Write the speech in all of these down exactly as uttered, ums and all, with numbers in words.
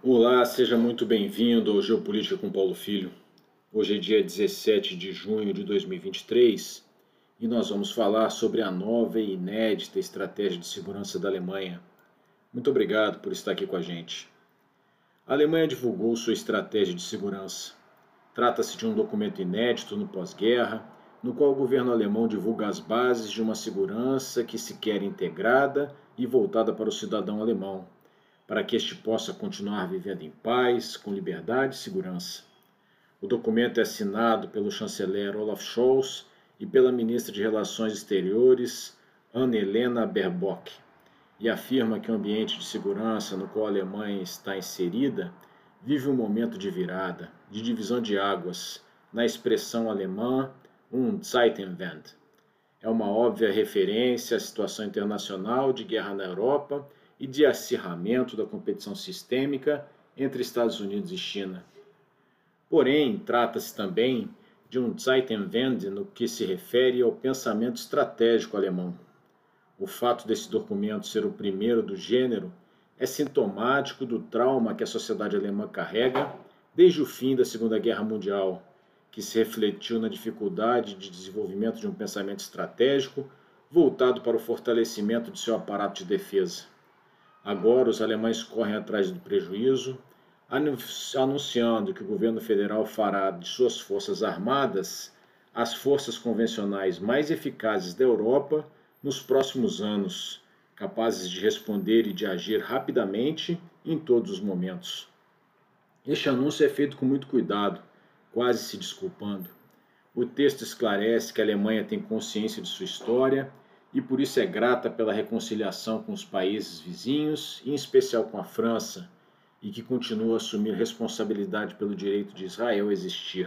Olá, seja muito bem-vindo ao Geopolítica com Paulo Filho. Hoje é dia dezessete de junho de dois mil e vinte e três e nós vamos falar sobre a nova e inédita estratégia de segurança da Alemanha. Muito obrigado por estar aqui com a gente. A Alemanha divulgou sua estratégia de segurança. Trata-se de um documento inédito no pós-guerra, no qual o governo alemão divulga as bases de uma segurança que se quer integrada e voltada para o cidadão alemão, para que este possa continuar vivendo em paz, com liberdade e segurança. O documento é assinado pelo chanceler Olaf Scholz e pela ministra de Relações Exteriores, Annalena Baerbock, e afirma que o ambiente de segurança no qual a Alemanha está inserida vive um momento de virada, de divisão de águas, na expressão alemã, um Zeitenwende. É uma óbvia referência à situação internacional de guerra na Europa e de acirramento da competição sistêmica entre Estados Unidos e China. Porém, trata-se também de um Zeitenwende no que se refere ao pensamento estratégico alemão. O fato desse documento ser o primeiro do gênero é sintomático do trauma que a sociedade alemã carrega desde o fim da Segunda Guerra Mundial, que se refletiu na dificuldade de desenvolvimento de um pensamento estratégico voltado para o fortalecimento de seu aparato de defesa. Agora, os alemães correm atrás do prejuízo, anunciando que o governo federal fará de suas forças armadas as forças convencionais mais eficazes da Europa nos próximos anos, capazes de responder e de agir rapidamente em todos os momentos. Este anúncio é feito com muito cuidado, quase se desculpando. O texto esclarece que a Alemanha tem consciência de sua história e por isso é grata pela reconciliação com os países vizinhos, e em especial com a França, e que continua a assumir responsabilidade pelo direito de Israel a existir.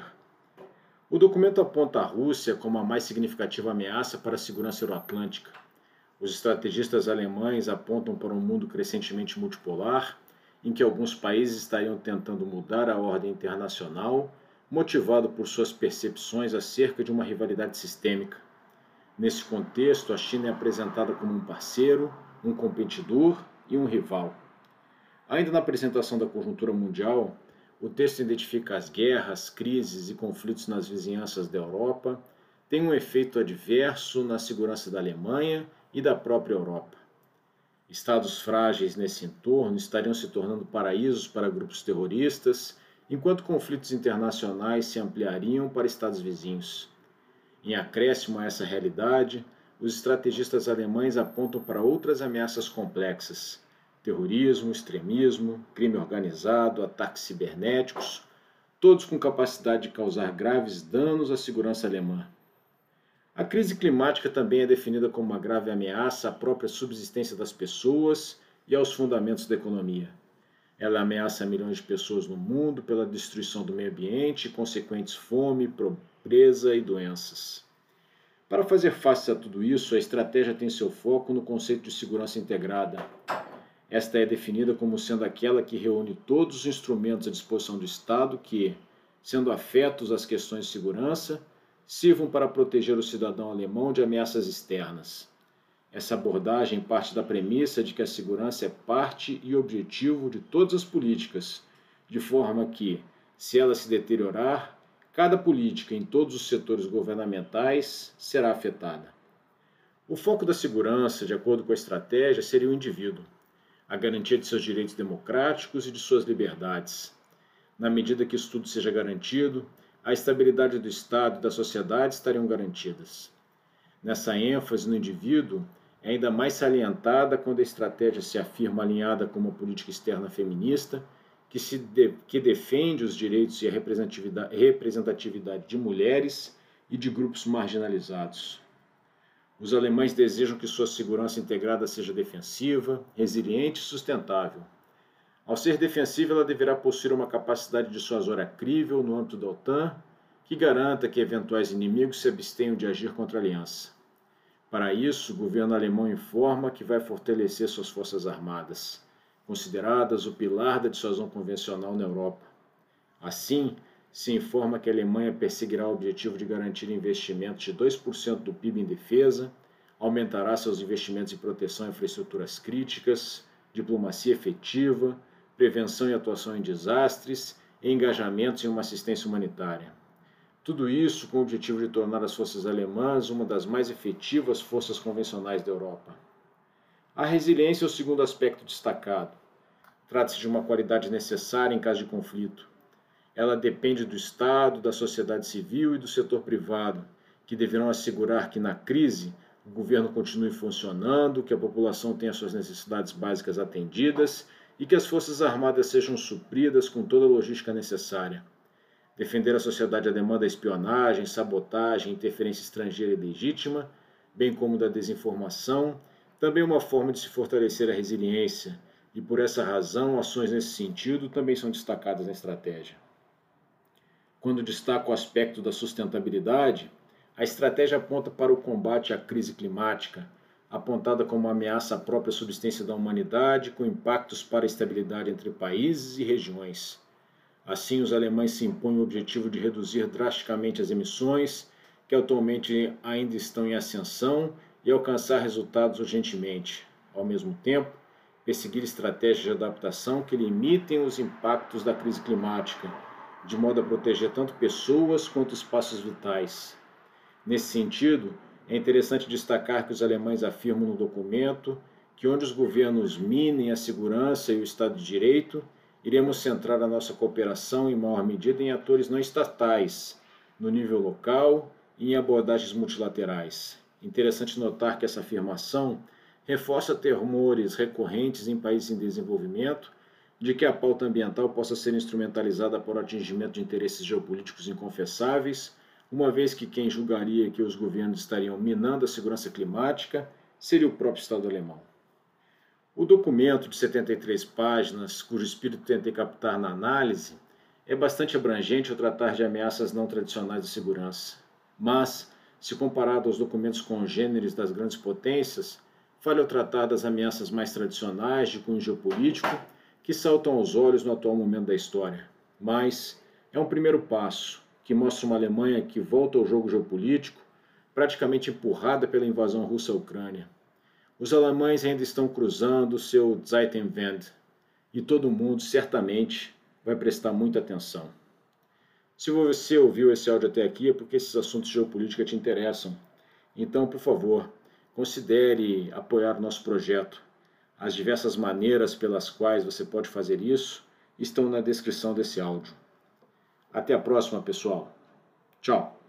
O documento aponta a Rússia como a mais significativa ameaça para a segurança euroatlântica. Os estrategistas alemães apontam para um mundo crescentemente multipolar, em que alguns países estariam tentando mudar a ordem internacional, motivado por suas percepções acerca de uma rivalidade sistêmica. Nesse contexto, a China é apresentada como um parceiro, um competidor e um rival. Ainda na apresentação da conjuntura mundial, o texto identifica as guerras, crises e conflitos nas vizinhanças da Europa, tem um efeito adverso na segurança da Alemanha e da própria Europa. Estados frágeis nesse entorno estariam se tornando paraísos para grupos terroristas, enquanto conflitos internacionais se ampliariam para estados vizinhos. Em acréscimo a essa realidade, os estrategistas alemães apontam para outras ameaças complexas: terrorismo, extremismo, crime organizado, ataques cibernéticos, todos com capacidade de causar graves danos à segurança alemã. A crise climática também é definida como uma grave ameaça à própria subsistência das pessoas e aos fundamentos da economia. Ela ameaça milhões de pessoas no mundo pela destruição do meio ambiente e consequentes fome, pobreza e doenças. Para fazer face a tudo isso, a estratégia tem seu foco no conceito de segurança integrada. Esta é definida como sendo aquela que reúne todos os instrumentos à disposição do Estado que, sendo afetos às questões de segurança, sirvam para proteger o cidadão alemão de ameaças externas. Essa abordagem parte da premissa de que a segurança é parte e objetivo de todas as políticas, de forma que, se ela se deteriorar, cada política em todos os setores governamentais será afetada. O foco da segurança, de acordo com a estratégia, seria o indivíduo, a garantia de seus direitos democráticos e de suas liberdades. Na medida que isso tudo seja garantido, a estabilidade do Estado e da sociedade estariam garantidas. Nessa ênfase no indivíduo, é ainda mais salientada quando a estratégia se afirma alinhada com uma política externa feminista que, se de, que defende os direitos e a representatividade, representatividade de mulheres e de grupos marginalizados. Os alemães desejam que sua segurança integrada seja defensiva, resiliente e sustentável. Ao ser defensiva, ela deverá possuir uma capacidade dissuasória crível no âmbito da OTAN, que garanta que eventuais inimigos se abstenham de agir contra a aliança. Para isso, o governo alemão informa que vai fortalecer suas forças armadas, consideradas o pilar da dissuasão convencional na Europa. Assim, se informa que a Alemanha perseguirá o objetivo de garantir investimentos de dois por cento do P I B em defesa, aumentará seus investimentos em proteção a infraestruturas críticas, diplomacia efetiva, prevenção e atuação em desastres, e engajamentos em uma assistência humanitária. Tudo isso com o objetivo de tornar as forças alemãs uma das mais efetivas forças convencionais da Europa. A resiliência é o segundo aspecto destacado. Trata-se de uma qualidade necessária em caso de conflito. Ela depende do Estado, da sociedade civil e do setor privado, que deverão assegurar que, na crise, o governo continue funcionando, que a população tenha suas necessidades básicas atendidas e que as forças armadas sejam supridas com toda a logística necessária. Defender a sociedade alemã da espionagem, sabotagem e interferência estrangeira e legítima, bem como da desinformação, também é uma forma de se fortalecer a resiliência, e por essa razão ações nesse sentido também são destacadas na estratégia. Quando destaca o aspecto da sustentabilidade, a estratégia aponta para o combate à crise climática, apontada como uma ameaça à própria subsistência da humanidade, com impactos para a estabilidade entre países e regiões. Assim, os alemães se impõem o objetivo de reduzir drasticamente as emissões, que atualmente ainda estão em ascensão, e alcançar resultados urgentemente. Ao mesmo tempo, perseguir estratégias de adaptação que limitem os impactos da crise climática, de modo a proteger tanto pessoas quanto espaços vitais. Nesse sentido, é interessante destacar que os alemães afirmam no documento que onde os governos minem a segurança e o Estado de Direito, iremos centrar a nossa cooperação em maior medida em atores não estatais, no nível local e em abordagens multilaterais. Interessante notar que essa afirmação reforça temores recorrentes em países em desenvolvimento de que a pauta ambiental possa ser instrumentalizada para o atingimento de interesses geopolíticos inconfessáveis, uma vez que quem julgaria que os governos estariam minando a segurança climática seria o próprio Estado alemão. O documento de setenta e três páginas, cujo espírito tentei captar na análise, é bastante abrangente ao tratar de ameaças não tradicionais de segurança, mas, se comparado aos documentos congêneres das grandes potências, falha ao tratar das ameaças mais tradicionais de cunho geopolítico que saltam aos olhos no atual momento da história. Mas é um primeiro passo que mostra uma Alemanha que volta ao jogo geopolítico, praticamente empurrada pela invasão russa à Ucrânia. Os alemães ainda estão cruzando seu Zeitenwende e todo mundo certamente vai prestar muita atenção. Se você ouviu esse áudio até aqui é porque esses assuntos de geopolítica te interessam. Então, por favor, considere apoiar o nosso projeto. As diversas maneiras pelas quais você pode fazer isso estão na descrição desse áudio. Até a próxima, pessoal. Tchau!